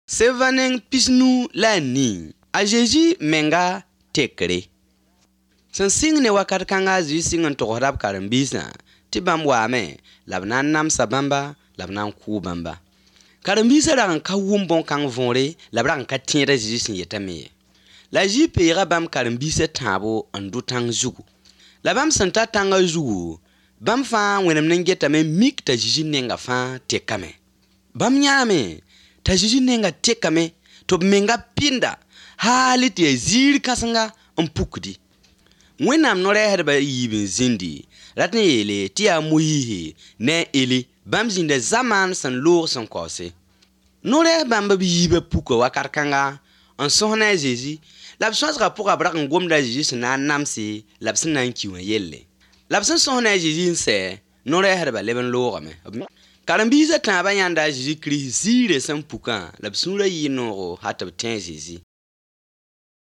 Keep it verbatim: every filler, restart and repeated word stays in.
Sevanen pisnu la ni. A Jésus menga tekre. San sing ne wakat kanga zi singan to horab karambisa. Ti bam wame labnan nam sabamba labnan ku bamba. Karambisa ran ka wumbon kang vonre labran ka tiere zi sin yetame. La ji pera bam karambisa tabo andu tang zugu. La bam santa tanga zugu. Bam fa wenem nengetame mik ta jiji nenga fa tekame. Bam nyame ta jiji nenga tekame to menga pinda halit ye zir kasanga mpukdi. Wenam no re ba yibin zindi ratne yele ti a muyihi ne ele bam zinde zaman san lour san kose. No re bam ba yibe puko wakar kanga en sohna Jésus lab soasra pour abrak ngomda Jésus na namsi lab sinan kiwen yelle. Lab san sohna Jésus se no re ba leben lour me. Karambiza taba yanda Jésus Christ zire san pukan lab sunra yino hatab ten Jésus.